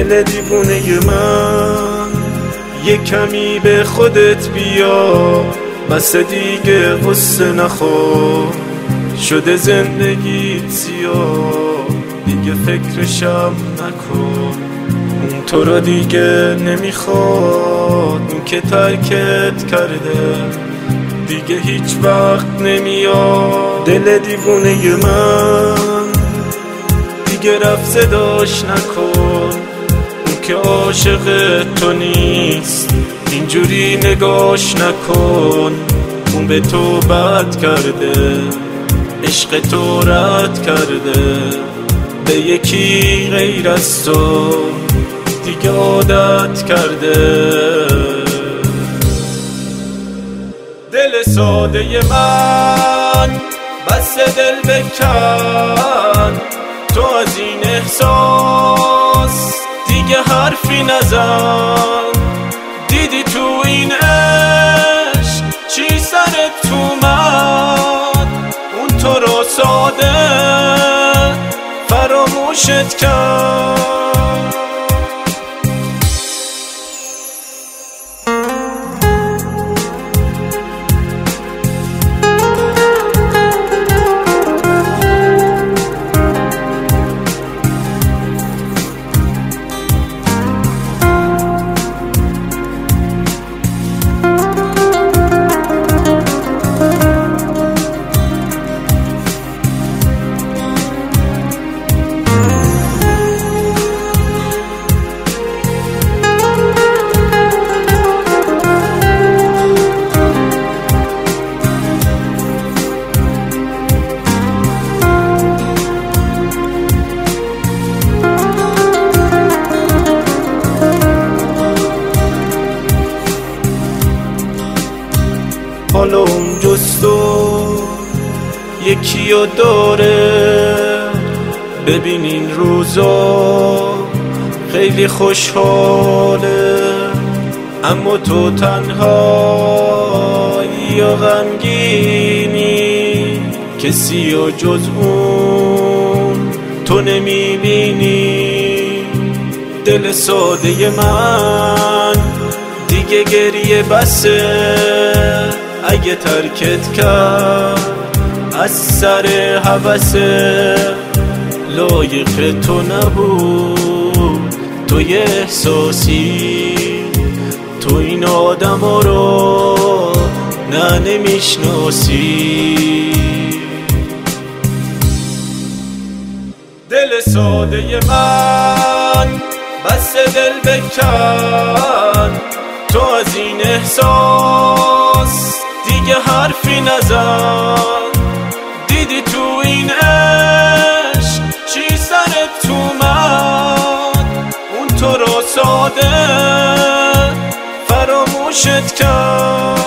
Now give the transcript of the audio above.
دل دیوونه من، یه کمی به خودت بیا، بس دیگه غصه نخور، شده زندگیت سیاه، دیگه فکرشم نکن. اون تو رو دیگه نمیخواد، اون که ترکت کرده دیگه هیچ وقت نمیاد. دل دیوونه من دیگه رفت صداش نکن، اون که عاشق تو نیست اینجوری نگاش نکن. اون به تو بد کرده، عشق تو رد کرده، به یکی غیر از تو دیگه عادت کرده. دل ساده من بس دل بکن، تو از این احساس دیگه حرفی نزن. دیدی تو این عشق چی سرت اومد، اون تو رو ساده فراموشت کرد. حالا اون جستو یکی رو داره، ببین این روزا خیلی خوشحاله، اما تو تنهایی یا غمگینی، کسی رو جز اون تو نمیبینی. دل ساده من دیگه گریه بسه، اگه ترکت کرد از سر هوسه، لایق تو نبود، تو یه احساسی، تو این آدم ها رو نه نمیشناسی. دل ساده من بس دل بکن، تو از این احساس دیگه حرفی نزن. دیدی تو این عشق چی سرت اومد، اون تو رو ساده فراموشت کرد.